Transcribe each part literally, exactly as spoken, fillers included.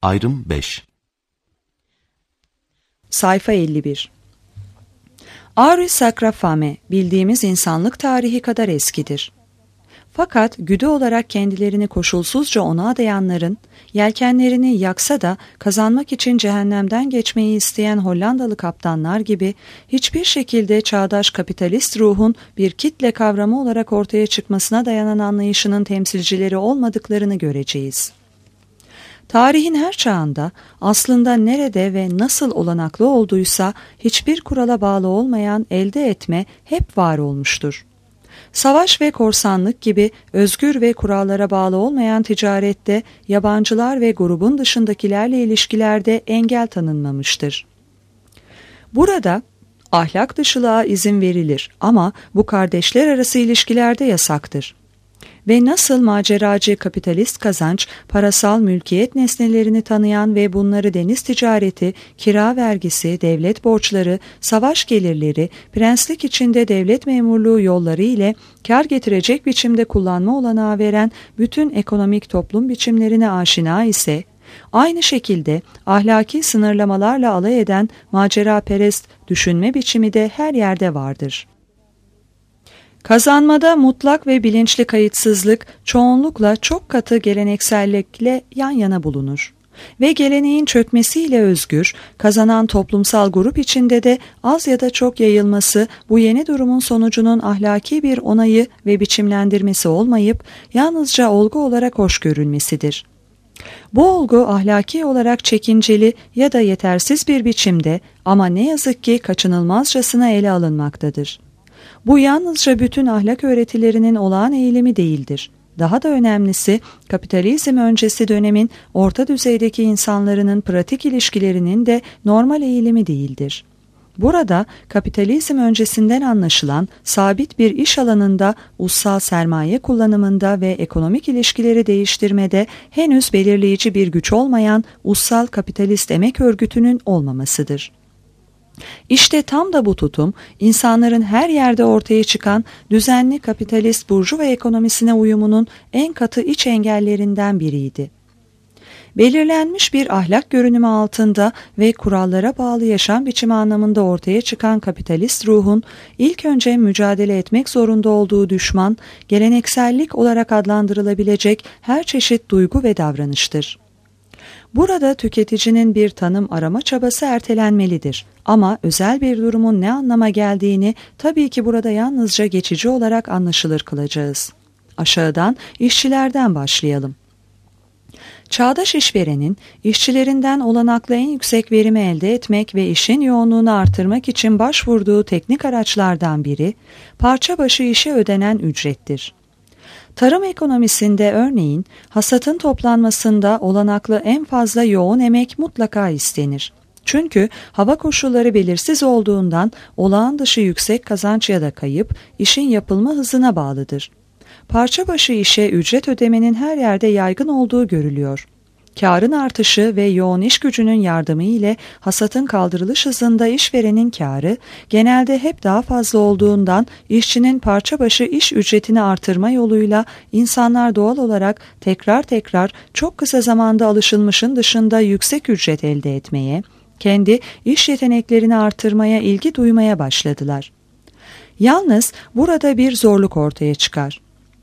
Ayrım beş. Sayfa elli bir. Auri Sacra Fame bildiğimiz insanlık tarihi kadar eskidir. Fakat güdü olarak kendilerini koşulsuzca ona adayanların, yelkenlerini yaksa da kazanmak için cehennemden geçmeyi isteyen Hollandalı kaptanlar gibi hiçbir şekilde çağdaş kapitalist ruhun bir kitle kavramı olarak ortaya çıkmasına dayanan anlayışının temsilcileri olmadıklarını göreceğiz. Tarihin her çağında aslında nerede ve nasıl olanaklı olduysa hiçbir kurala bağlı olmayan elde etme hep var olmuştur. Savaş ve korsanlık gibi özgür ve kurallara bağlı olmayan ticarette yabancılar ve grubun dışındakilerle ilişkilerde engel tanınmamıştır. Burada ahlak dışılığa izin verilir ama bu kardeşler arası ilişkilerde yasaktır. Ve nasıl maceracı kapitalist kazanç, parasal mülkiyet nesnelerini tanıyan ve bunları deniz ticareti, kira vergisi, devlet borçları, savaş gelirleri, prenslik içinde devlet memurluğu yolları ile kar getirecek biçimde kullanma olanağı veren bütün ekonomik toplum biçimlerine aşina ise, aynı şekilde ahlaki sınırlamalarla alay eden maceraperest düşünme biçimi de her yerde vardır. Kazanmada mutlak ve bilinçli kayıtsızlık çoğunlukla çok katı geleneksellikle yan yana bulunur. Ve geleneğin çökmesiyle özgür, kazanan toplumsal grup içinde de az ya da çok yayılması bu yeni durumun sonucunun ahlaki bir onayı ve biçimlendirmesi olmayıp yalnızca olgu olarak hoş görülmesidir. Bu olgu ahlaki olarak çekinceli ya da yetersiz bir biçimde ama ne yazık ki kaçınılmazcasına ele alınmaktadır. Bu yalnızca bütün ahlak öğretilerinin olağan eğilimi değildir. Daha da önemlisi kapitalizm öncesi dönemin orta düzeydeki insanların pratik ilişkilerinin de normal eğilimi değildir. Burada kapitalizm öncesinden anlaşılan sabit bir iş alanında ussal sermaye kullanımında ve ekonomik ilişkileri değiştirmede henüz belirleyici bir güç olmayan ussal kapitalist emek örgütünün olmamasıdır. İşte tam da bu tutum, insanların her yerde ortaya çıkan düzenli kapitalist burjuva ekonomisine uyumunun en katı iç engellerinden biriydi. Belirlenmiş bir ahlak görünümü altında ve kurallara bağlı yaşam biçimi anlamında ortaya çıkan kapitalist ruhun ilk önce mücadele etmek zorunda olduğu düşman, geleneksellik olarak adlandırılabilecek her çeşit duygu ve davranıştır. Burada tüketicinin bir tanım arama çabası ertelenmelidir. Ama özel bir durumun ne anlama geldiğini tabii ki burada yalnızca geçici olarak anlaşılır kılacağız. Aşağıdan işçilerden başlayalım. Çağdaş işverenin işçilerinden olanakla en yüksek verimi elde etmek ve işin yoğunluğunu artırmak için başvurduğu teknik araçlardan biri parça başı işe ödenen ücrettir. Tarım ekonomisinde örneğin hasatın toplanmasında olanaklı en fazla yoğun emek mutlaka istenir. Çünkü hava koşulları belirsiz olduğundan olağan dışı yüksek kazanç ya da kayıp işin yapılma hızına bağlıdır. Parça başı işe ücret ödemenin her yerde yaygın olduğu görülüyor. Kârın artışı ve yoğun iş gücünün yardımı ile hasatın kaldırılış hızında işverenin kârı genelde hep daha fazla olduğundan işçinin parça başı iş ücretini artırma yoluyla insanlar doğal olarak tekrar tekrar çok kısa zamanda alışılmışın dışında yüksek ücret elde etmeye, kendi iş yeteneklerini artırmaya ilgi duymaya başladılar. Yalnız burada bir zorluk ortaya çıkar.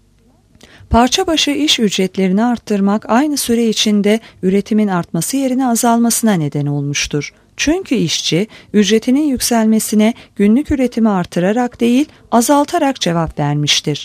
Parça başı iş ücretlerini arttırmak aynı süre içinde üretimin artması yerine azalmasına neden olmuştur. Çünkü işçi ücretinin yükselmesine günlük üretimi artırarak değil azaltarak cevap vermiştir.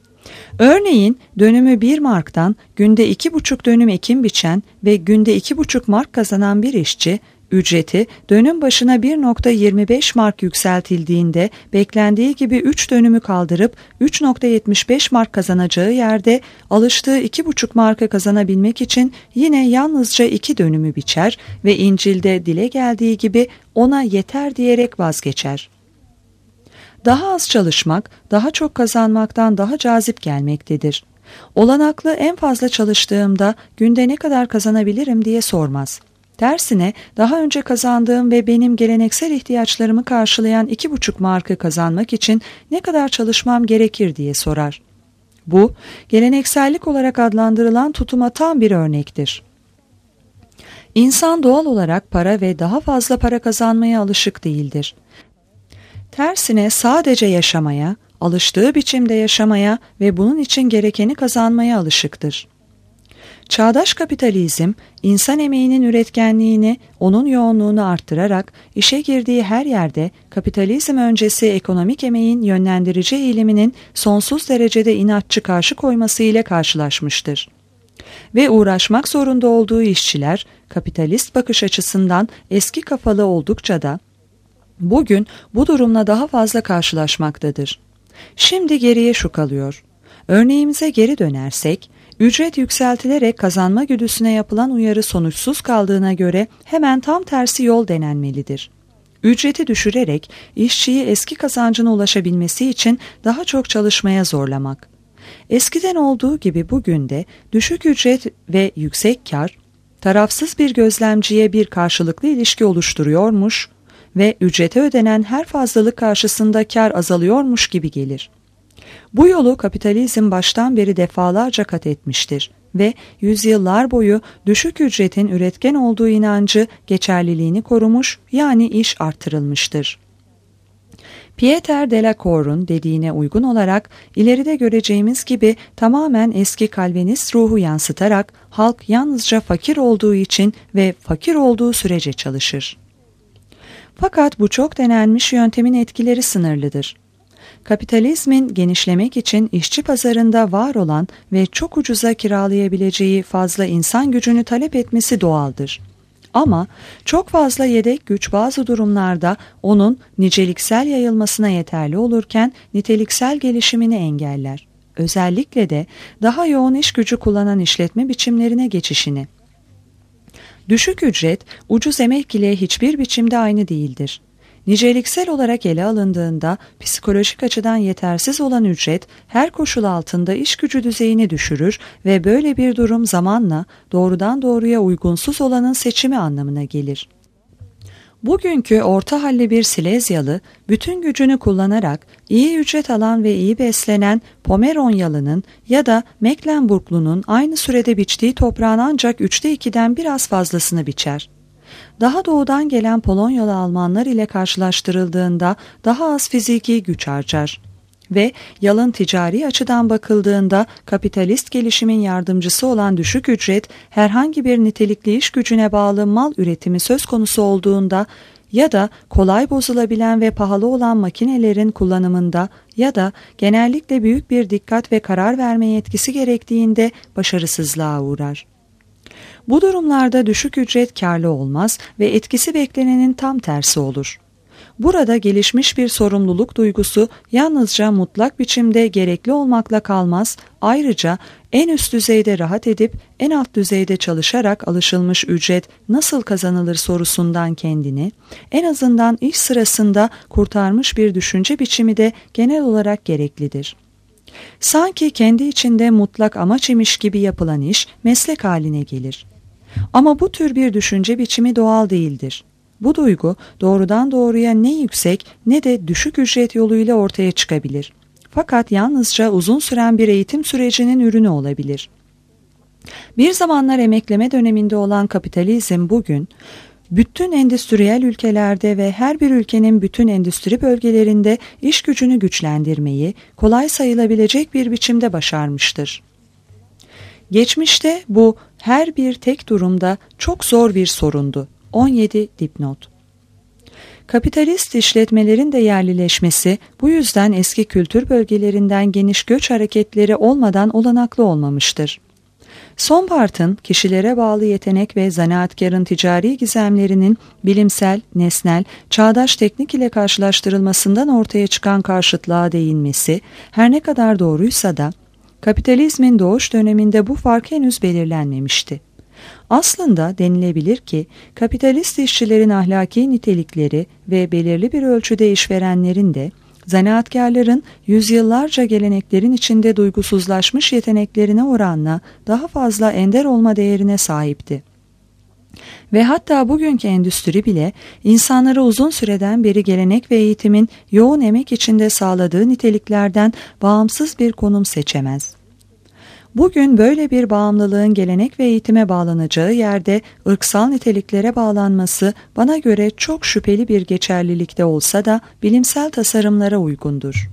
Örneğin dönümü bir marktan günde iki buçuk dönüm ekim biçen ve günde iki buçuk mark kazanan bir işçi, ücreti dönüm başına bir nokta yirmi beş mark yükseltildiğinde beklendiği gibi üç dönümü kaldırıp üç nokta yetmiş beş mark kazanacağı yerde alıştığı iki buçuk marka kazanabilmek için yine yalnızca iki dönümü biçer ve İncil'de dile geldiği gibi ona yeter diyerek vazgeçer. Daha az çalışmak, daha çok kazanmaktan daha cazip gelmektedir. Olanaklı en fazla çalıştığımda günde ne kadar kazanabilirim diye sormaz. Tersine daha önce kazandığım ve benim geleneksel ihtiyaçlarımı karşılayan iki buçuk markı kazanmak için ne kadar çalışmam gerekir diye sorar. Bu, geleneksellik olarak adlandırılan tutuma tam bir örnektir. İnsan doğal olarak para ve daha fazla para kazanmaya alışık değildir. Tersine sadece yaşamaya, alıştığı biçimde yaşamaya ve bunun için gerekeni kazanmaya alışıktır. Çağdaş kapitalizm, insan emeğinin üretkenliğini, onun yoğunluğunu arttırarak işe girdiği her yerde kapitalizm öncesi ekonomik emeğin yönlendirici eğiliminin sonsuz derecede inatçı karşı koyması ile karşılaşmıştır. Ve uğraşmak zorunda olduğu işçiler, kapitalist bakış açısından eski kafalı oldukça da, bugün bu durumla daha fazla karşılaşmaktadır. Şimdi geriye şu kalıyor. Örneğimize geri dönersek, ücret yükseltilerek kazanma güdüsüne yapılan uyarı sonuçsuz kaldığına göre hemen tam tersi yol denenmelidir. Ücreti düşürerek işçiyi eski kazancına ulaşabilmesi için daha çok çalışmaya zorlamak. Eskiden olduğu gibi bugün de düşük ücret ve yüksek kar, tarafsız bir gözlemciye bir karşılıklı ilişki oluşturuyormuş ve ücrete ödenen her fazlalık karşısında kar azalıyormuş gibi gelir. Bu yolu kapitalizm baştan beri defalarca kat etmiştir ve yüzyıllar boyu düşük ücretin üretken olduğu inancı geçerliliğini korumuş, yani iş artırılmıştır. Pieter Delacour'un dediğine uygun olarak ileride göreceğimiz gibi tamamen eski Calvinist ruhu yansıtarak halk yalnızca fakir olduğu için ve fakir olduğu sürece çalışır. Fakat bu çok denenmiş yöntemin etkileri sınırlıdır. Kapitalizmin genişlemek için işçi pazarında var olan ve çok ucuza kiralayabileceği fazla insan gücünü talep etmesi doğaldır. Ama çok fazla yedek güç bazı durumlarda onun niceliksel yayılmasına yeterli olurken niteliksel gelişimini engeller. Özellikle de daha yoğun iş gücü kullanan işletme biçimlerine geçişini. Düşük ücret, ucuz emek ile hiçbir biçimde aynı değildir. Niceliksel olarak ele alındığında psikolojik açıdan yetersiz olan ücret her koşul altında iş gücü düzeyini düşürür ve böyle bir durum zamanla doğrudan doğruya uygunsuz olanın seçimi anlamına gelir. Bugünkü orta halli bir Silezyalı bütün gücünü kullanarak iyi ücret alan ve iyi beslenen Pomeranyalının ya da Mecklenburglunun aynı sürede biçtiği toprağın ancak üçte ikiden biraz fazlasını biçer. Daha doğudan gelen Polonyalı Almanlar ile karşılaştırıldığında daha az fiziki güç harcar. Ve yalın ticari açıdan bakıldığında kapitalist gelişimin yardımcısı olan düşük ücret herhangi bir nitelikli iş gücüne bağlı mal üretimi söz konusu olduğunda ya da kolay bozulabilen ve pahalı olan makinelerin kullanımında ya da genellikle büyük bir dikkat ve karar verme yetkisi gerektiğinde başarısızlığa uğrar. Bu durumlarda düşük ücret karlı olmaz ve etkisi beklenenin tam tersi olur. Burada gelişmiş bir sorumluluk duygusu yalnızca mutlak biçimde gerekli olmakla kalmaz, ayrıca en üst düzeyde rahat edip en alt düzeyde çalışarak alışılmış ücret nasıl kazanılır sorusundan kendini, en azından iş sırasında kurtarmış bir düşünce biçimi de genel olarak gereklidir. Sanki kendi içinde mutlak amaç imiş gibi yapılan iş meslek haline gelir. Ama bu tür bir düşünce biçimi doğal değildir. Bu duygu doğrudan doğruya ne yüksek ne de düşük ücret yoluyla ortaya çıkabilir. Fakat yalnızca uzun süren bir eğitim sürecinin ürünü olabilir. Bir zamanlar emekleme döneminde olan kapitalizm bugün, bütün endüstriyel ülkelerde ve her bir ülkenin bütün endüstri bölgelerinde iş gücünü güçlendirmeyi kolay sayılabilecek bir biçimde başarmıştır. Geçmişte bu her bir tek durumda çok zor bir sorundu. on yedi dipnot. Kapitalist işletmelerin de yerlileşmesi bu yüzden eski kültür bölgelerinden geniş göç hareketleri olmadan olanaklı olmamıştır. Sonbart'ın kişilere bağlı yetenek ve zanaatkarın ticari gizemlerinin bilimsel, nesnel, çağdaş teknik ile karşılaştırılmasından ortaya çıkan karşıtlığa değinmesi her ne kadar doğruysa da kapitalizmin doğuş döneminde bu fark henüz belirlenmemişti. Aslında denilebilir ki kapitalist işçilerin ahlaki nitelikleri ve belirli bir ölçüde işverenlerin de zanaatkarların yüzyıllarca geleneklerin içinde duygusuzlaşmış yeteneklerine oranla daha fazla ender olma değerine sahipti. Ve hatta bugünkü endüstri bile insanlara uzun süreden beri gelenek ve eğitimin yoğun emek içinde sağladığı niteliklerden bağımsız bir konum seçemez. Bugün böyle bir bağımlılığın gelenek ve eğitime bağlanacağı yerde ırksal niteliklere bağlanması bana göre çok şüpheli bir geçerlilikte olsa da bilimsel tasarımlara uygundur.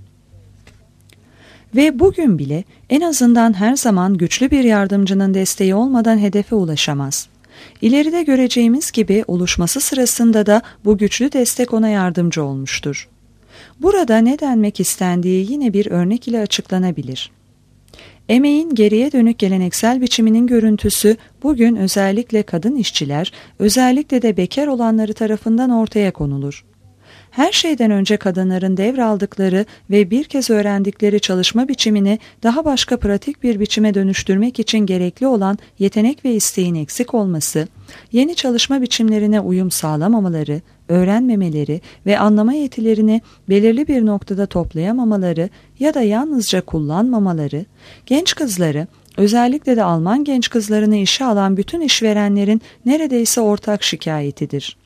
Ve bugün bile en azından her zaman güçlü bir yardımcının desteği olmadan hedefe ulaşamaz. İleride göreceğimiz gibi oluşması sırasında da bu güçlü destek ona yardımcı olmuştur. Burada ne denmek istendiği yine bir örnek ile açıklanabilir. Emeğin geriye dönük geleneksel biçiminin görüntüsü bugün özellikle kadın işçiler, özellikle de bekar olanları tarafından ortaya konulur. Her şeyden önce kadınların devraldıkları ve bir kez öğrendikleri çalışma biçimini daha başka pratik bir biçime dönüştürmek için gerekli olan yetenek ve isteğin eksik olması, yeni çalışma biçimlerine uyum sağlamamaları, öğrenmemeleri ve anlama yetilerini belirli bir noktada toplayamamaları ya da yalnızca kullanmamaları, genç kızları, özellikle de Alman genç kızlarını işe alan bütün işverenlerin neredeyse ortak şikayetidir.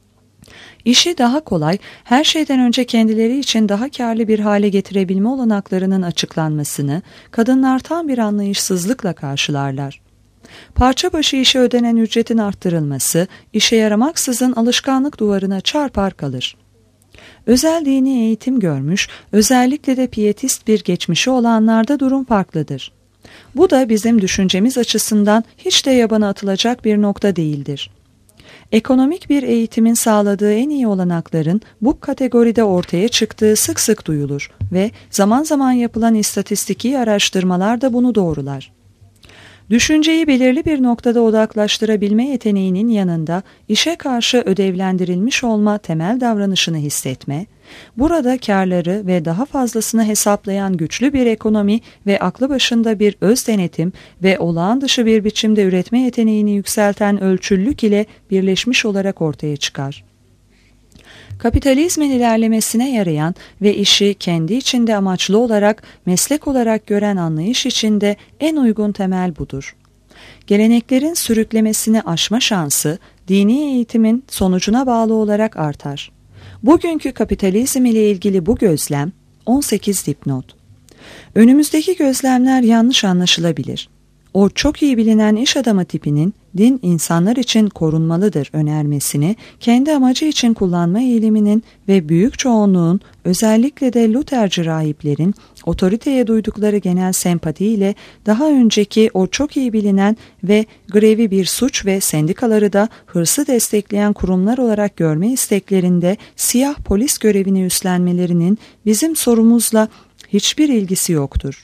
İşi daha kolay, her şeyden önce kendileri için daha karlı bir hale getirebilme olanaklarının açıklanmasını kadınlar tam bir anlayışsızlıkla karşılarlar. Parça başı işe ödenen ücretin arttırılması, işe yaramaksızın alışkanlık duvarına çarpar kalır. Özel dini eğitim görmüş, özellikle de piyetist bir geçmişi olanlarda durum farklıdır. Bu da bizim düşüncemiz açısından hiç de yabana atılacak bir nokta değildir. Ekonomik bir eğitimin sağladığı en iyi olanakların bu kategoride ortaya çıktığı sık sık duyulur ve zaman zaman yapılan istatistiki araştırmalar da bunu doğrular. Düşünceyi belirli bir noktada odaklaştırabilme yeteneğinin yanında işe karşı ödevlendirilmiş olma temel davranışını hissetme, burada karları ve daha fazlasını hesaplayan güçlü bir ekonomi ve aklı başında bir öz denetim ve olağan dışı bir biçimde üretme yeteneğini yükselten ölçüllük ile birleşmiş olarak ortaya çıkar. Kapitalizmin ilerlemesine yarayan ve işi kendi içinde amaçlı olarak meslek olarak gören anlayış içinde en uygun temel budur. Geleneklerin sürüklemesini aşma şansı dini eğitimin sonucuna bağlı olarak artar. Bugünkü kapitalizm ile ilgili bu gözlem on sekiz dipnot. Önümüzdeki gözlemler yanlış anlaşılabilir. O çok iyi bilinen iş adamı tipinin din insanlar için korunmalıdır önermesini kendi amacı için kullanma eğiliminin ve büyük çoğunluğun özellikle de Lutherci rahiplerin otoriteye duydukları genel sempatiyle daha önceki o çok iyi bilinen ve grevi bir suç ve sendikaları da hırsı destekleyen kurumlar olarak görme isteklerinde siyah polis görevini üstlenmelerinin bizim sorumuzla hiçbir ilgisi yoktur.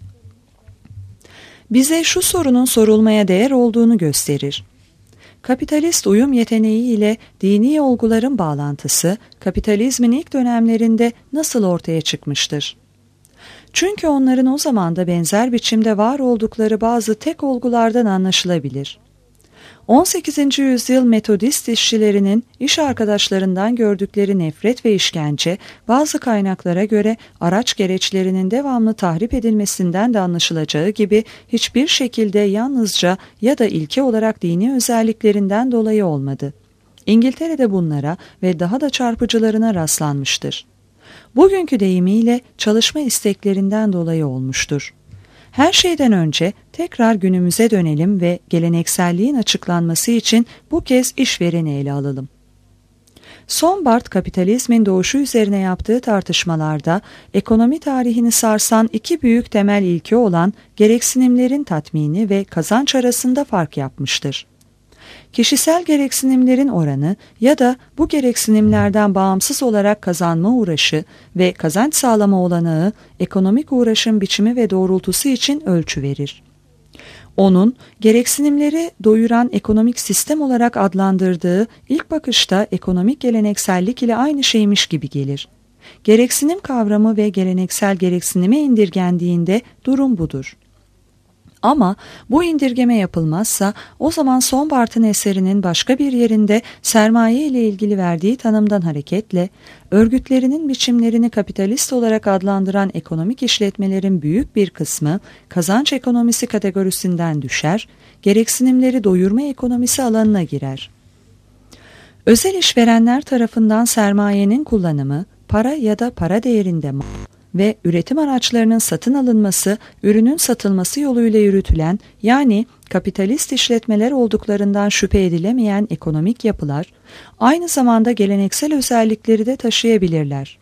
Bize şu sorunun sorulmaya değer olduğunu gösterir. Kapitalist uyum yeteneği ile dini olguların bağlantısı kapitalizmin ilk dönemlerinde nasıl ortaya çıkmıştır? Çünkü onların o zaman da benzer biçimde var oldukları bazı tek olgulardan anlaşılabilir. on sekizinci yüzyıl Metodist işçilerinin iş arkadaşlarından gördükleri nefret ve işkence bazı kaynaklara göre araç gereçlerinin devamlı tahrip edilmesinden de anlaşılacağı gibi hiçbir şekilde yalnızca ya da ilke olarak dini özelliklerinden dolayı olmadı. İngiltere'de bunlara ve daha da çarpıcılarına rastlanmıştır. Bugünkü deyimiyle çalışma isteklerinden dolayı olmuştur. Her şeyden önce tekrar günümüze dönelim ve gelenekselliğin açıklanması için bu kez işvereni ele alalım. Sombart kapitalizmin doğuşu üzerine yaptığı tartışmalarda ekonomi tarihini sarsan iki büyük temel ilke olan gereksinimlerin tatmini ve kazanç arasında fark yapmıştır. Kişisel gereksinimlerin oranı ya da bu gereksinimlerden bağımsız olarak kazanma uğraşı ve kazanç sağlama olanağı ekonomik uğraşın biçimi ve doğrultusu için ölçü verir. Onun gereksinimleri doyuran ekonomik sistem olarak adlandırdığı ilk bakışta ekonomik geleneksellik ile aynı şeymiş gibi gelir. Gereksinim kavramı ve geleneksel gereksinime indirgendiğinde durum budur. Ama bu indirgeme yapılmazsa o zaman Sombart'ın eserinin başka bir yerinde sermaye ile ilgili verdiği tanımdan hareketle örgütlerinin biçimlerini kapitalist olarak adlandıran ekonomik işletmelerin büyük bir kısmı kazanç ekonomisi kategorisinden düşer, gereksinimleri doyurma ekonomisi alanına girer. Özel işverenler tarafından sermayenin kullanımı para ya da para değerinde mal ve üretim araçlarının satın alınması, ürünün satılması yoluyla yürütülen, yani kapitalist işletmeler olduklarından şüphe edilemeyen ekonomik yapılar, aynı zamanda geleneksel özellikleri de taşıyabilirler.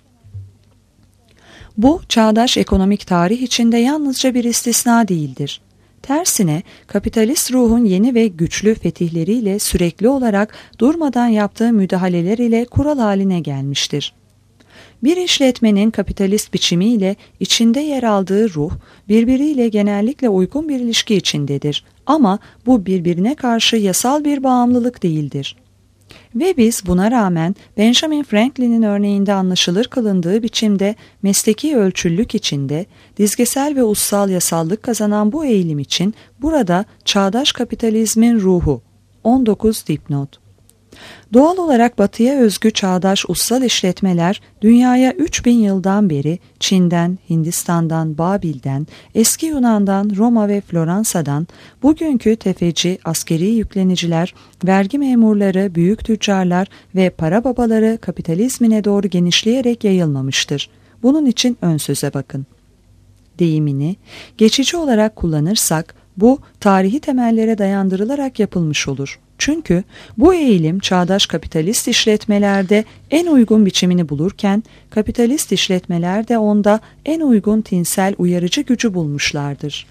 Bu, çağdaş ekonomik tarih içinde yalnızca bir istisna değildir. Tersine, kapitalist ruhun yeni ve güçlü fetihleriyle sürekli olarak durmadan yaptığı müdahaleler ile kural haline gelmiştir. Bir işletmenin kapitalist biçimiyle içinde yer aldığı ruh, birbiriyle genellikle uygun bir ilişki içindedir. Ama bu birbirine karşı yasal bir bağımlılık değildir. Ve biz buna rağmen Benjamin Franklin'in örneğinde anlaşılır kılındığı biçimde mesleki ölçüllük içinde dizgesel ve ussal yasallık kazanan bu eğilim için burada çağdaş kapitalizmin ruhu. on dokuz dipnot. Doğal olarak Batı'ya özgü çağdaş ussal işletmeler dünyaya üç bin yıldan beri Çin'den, Hindistan'dan, Babil'den, eski Yunan'dan, Roma ve Floransa'dan, bugünkü tefeci, askeri yükleniciler, vergi memurları, büyük tüccarlar ve para babaları kapitalizmine doğru genişleyerek yayılmamıştır. Bunun için ön söze bakın. Deyimini geçici olarak kullanırsak bu tarihi temellere dayandırılarak yapılmış olur. Çünkü bu eğilim çağdaş kapitalist işletmelerde en uygun biçimini bulurken kapitalist işletmeler de onda en uygun tinsel uyarıcı gücü bulmuşlardır.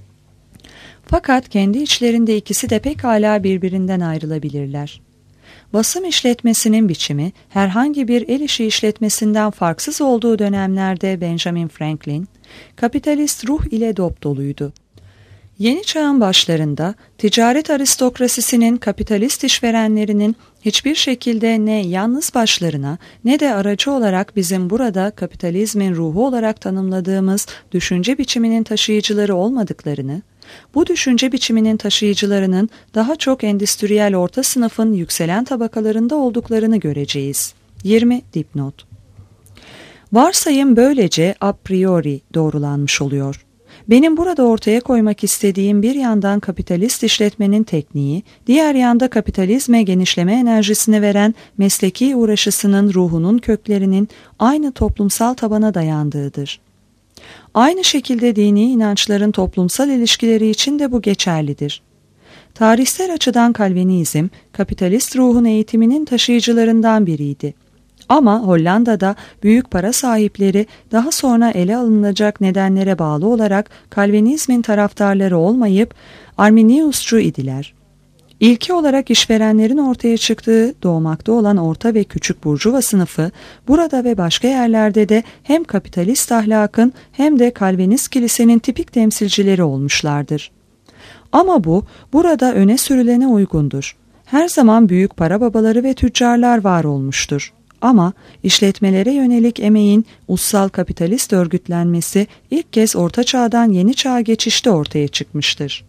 Fakat kendi içlerinde ikisi de pekala birbirinden ayrılabilirler. Basım işletmesinin biçimi herhangi bir el işi işletmesinden farksız olduğu dönemlerde Benjamin Franklin, kapitalist ruh ile dopdoluydu. Yeni çağın başlarında ticaret aristokrasisinin kapitalist işverenlerinin hiçbir şekilde ne yalnız başlarına ne de aracı olarak bizim burada kapitalizmin ruhu olarak tanımladığımız düşünce biçiminin taşıyıcıları olmadıklarını, bu düşünce biçiminin taşıyıcılarının daha çok endüstriyel orta sınıfın yükselen tabakalarında olduklarını göreceğiz. yirmi dipnot. Varsayım böylece a priori doğrulanmış oluyor. Benim burada ortaya koymak istediğim bir yandan kapitalist işletmenin tekniği, diğer yanda kapitalizme genişleme enerjisini veren mesleki uğraşısının ruhunun köklerinin aynı toplumsal tabana dayandığıdır. Aynı şekilde dini inançların toplumsal ilişkileri için de bu geçerlidir. Tarihsel açıdan Kalvinizm, kapitalist ruhun eğitiminin taşıyıcılarından biriydi. Ama Hollanda'da büyük para sahipleri daha sonra ele alınacak nedenlere bağlı olarak Kalvinizmin taraftarları olmayıp Arminiusçu idiler. İlki olarak işverenlerin ortaya çıktığı doğmakta olan orta ve küçük burjuva sınıfı burada ve başka yerlerde de hem kapitalist ahlakın hem de Kalvinist kilisenin tipik temsilcileri olmuşlardır. Ama bu burada öne sürülene uygundur. Her zaman büyük para babaları ve tüccarlar var olmuştur. Ama işletmelere yönelik emeğin ussal kapitalist örgütlenmesi ilk kez Orta Çağ'dan Yeni Çağ'a geçişte ortaya çıkmıştır.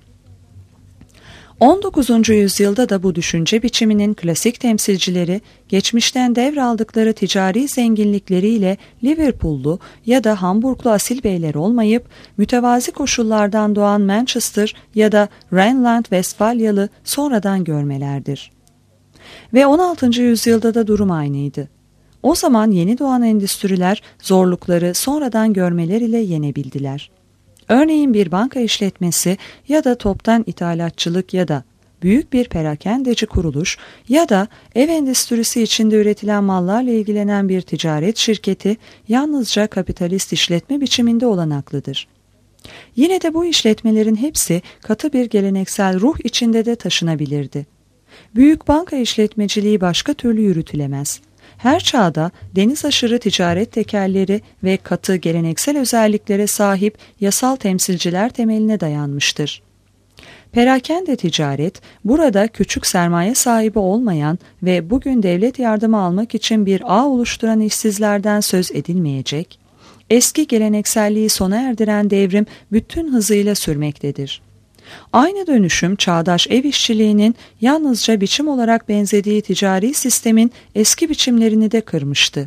on dokuzuncu yüzyılda da bu düşünce biçiminin klasik temsilcileri geçmişten devraldıkları ticari zenginlikleriyle Liverpool'lu ya da Hamburglu asil beyler olmayıp mütevazi koşullardan doğan Manchester ya da Rhineland-Westfalyalı sonradan görmelerdir. Ve on altıncı yüzyılda da durum aynıydı. O zaman yeni doğan endüstriler zorlukları sonradan görmeler ile yenebildiler. Örneğin bir banka işletmesi ya da toptan ithalatçılık ya da büyük bir perakendeci kuruluş ya da ev endüstrisi içinde üretilen mallarla ilgilenen bir ticaret şirketi yalnızca kapitalist işletme biçiminde olanaklıdır. Yine de bu işletmelerin hepsi katı bir geleneksel ruh içinde de taşınabilirdi. Büyük banka işletmeciliği başka türlü yürütülemez. Her çağda deniz aşırı ticaret tekelleri ve katı geleneksel özelliklere sahip yasal temsilciler temeline dayanmıştır. Perakende ticaret, burada küçük sermaye sahibi olmayan ve bugün devlet yardımı almak için bir ağ oluşturan işsizlerden söz edilmeyecek, eski gelenekselliği sona erdiren devrim bütün hızıyla sürmektedir. Aynı dönüşüm çağdaş ev işçiliğinin yalnızca biçim olarak benzediği ticari sistemin eski biçimlerini de kırmıştı.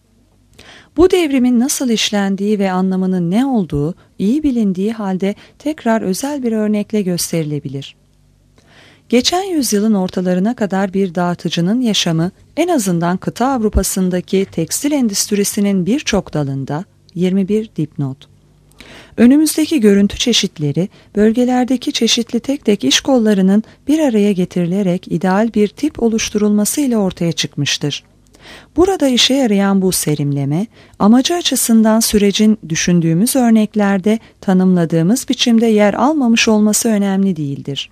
Bu devrimin nasıl işlendiği ve anlamının ne olduğu iyi bilindiği halde tekrar özel bir örnekle gösterilebilir. Geçen yüzyılın ortalarına kadar bir dağıtıcının yaşamı en azından kıta Avrupa'sındaki tekstil endüstrisinin birçok dalında, yirmi bir dipnot. Önümüzdeki görüntü çeşitleri, bölgelerdeki çeşitli tek tek iş kollarının bir araya getirilerek ideal bir tip oluşturulması ile ortaya çıkmıştır. Burada işe yarayan bu serimleme, amacı açısından sürecin düşündüğümüz örneklerde tanımladığımız biçimde yer almamış olması önemli değildir.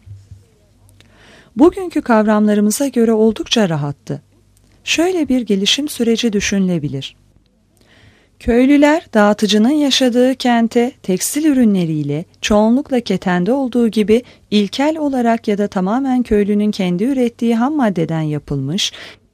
Bugünkü kavramlarımıza göre oldukça rahattı. Şöyle bir gelişim süreci düşünülebilir. Köylüler dağıtıcının yaşadığı kente tekstil ürünleriyle çoğunlukla ketende olduğu gibi ilkel olarak ya da tamamen köylünün kendi ürettiği ham maddeden yapılmış,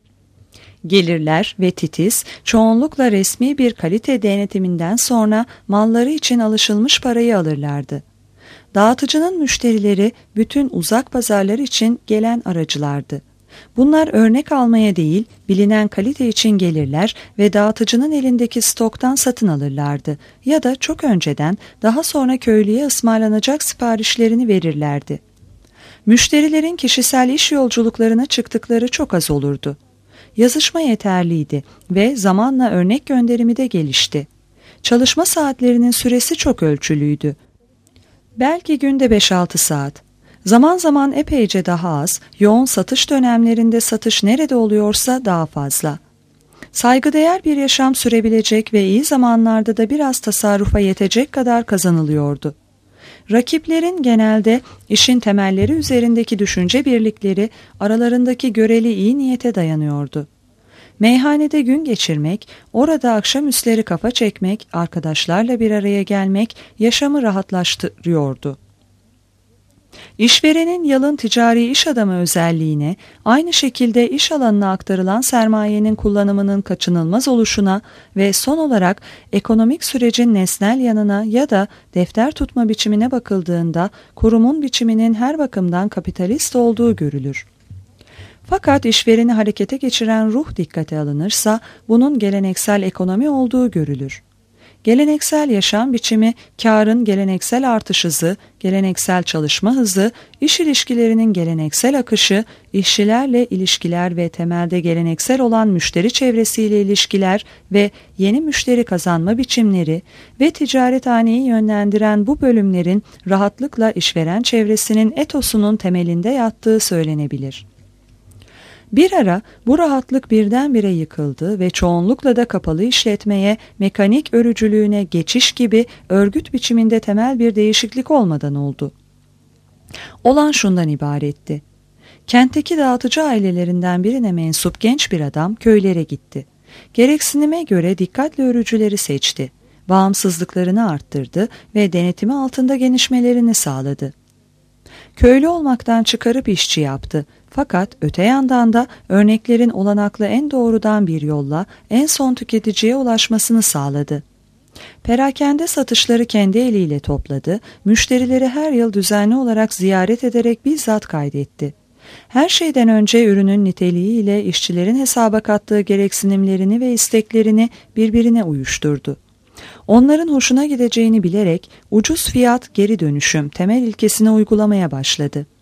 gelirler ve titiz, çoğunlukla resmi bir kalite denetiminden sonra malları için alışılmış parayı alırlardı. Dağıtıcının müşterileri bütün uzak pazarlar için gelen aracılardı. Bunlar örnek almaya değil, bilinen kalite için gelirler ve dağıtıcının elindeki stoktan satın alırlardı ya da çok önceden daha sonra köylüye ısmarlanacak siparişlerini verirlerdi. Müşterilerin kişisel iş yolculuklarına çıktıkları çok az olurdu. Yazışma yeterliydi ve zamanla örnek gönderimi de gelişti. Çalışma saatlerinin süresi çok ölçülüydü. Belki günde beş altı saat. Zaman zaman epeyce daha az, yoğun satış dönemlerinde satış nerede oluyorsa daha fazla. Saygıdeğer bir yaşam sürebilecek ve iyi zamanlarda da biraz tasarrufa yetecek kadar kazanılıyordu. Rakiplerin genelde işin temelleri üzerindeki düşünce birlikleri aralarındaki göreli iyi niyete dayanıyordu. Meyhanede gün geçirmek, orada akşamüstleri kafa çekmek, arkadaşlarla bir araya gelmek yaşamı rahatlaştırıyordu. İşverenin yalın ticari iş adamı özelliğine, aynı şekilde iş alanına aktarılan sermayenin kullanımının kaçınılmaz oluşuna ve son olarak ekonomik sürecin nesnel yanına ya da defter tutma biçimine bakıldığında kurumun biçiminin her bakımdan kapitalist olduğu görülür. Fakat işvereni harekete geçiren ruh dikkate alınırsa bunun geleneksel ekonomi olduğu görülür. Geleneksel yaşam biçimi, kârın geleneksel artış hızı, geleneksel çalışma hızı, iş ilişkilerinin geleneksel akışı, işçilerle ilişkiler ve temelde geleneksel olan müşteri çevresiyle ilişkiler ve yeni müşteri kazanma biçimleri ve ticarethaneyi yönlendiren bu bölümlerin rahatlıkla işveren çevresinin etosunun temelinde yattığı söylenebilir. Bir ara bu rahatlık birdenbire yıkıldı ve çoğunlukla da kapalı işletmeye, mekanik örücülüğüne geçiş gibi örgüt biçiminde temel bir değişiklik olmadan oldu. Olan şundan ibaretti. Kentteki dağıtıcı ailelerinden birine mensup genç bir adam köylere gitti. Gereksinime göre dikkatli örücüleri seçti. Bağımsızlıklarını arttırdı ve denetimi altında genişmelerini sağladı. Köylü olmaktan çıkarıp işçi yaptı. Fakat öte yandan da örneklerin olanaklı en doğrudan bir yolla en son tüketiciye ulaşmasını sağladı. Perakende satışları kendi eliyle topladı, müşterileri her yıl düzenli olarak ziyaret ederek bizzat kaydetti. Her şeyden önce ürünün niteliği ile işçilerin hesaba kattığı gereksinimlerini ve isteklerini birbirine uyuşturdu. Onların hoşuna gideceğini bilerek ucuz fiyat geri dönüşüm temel ilkesini uygulamaya başladı.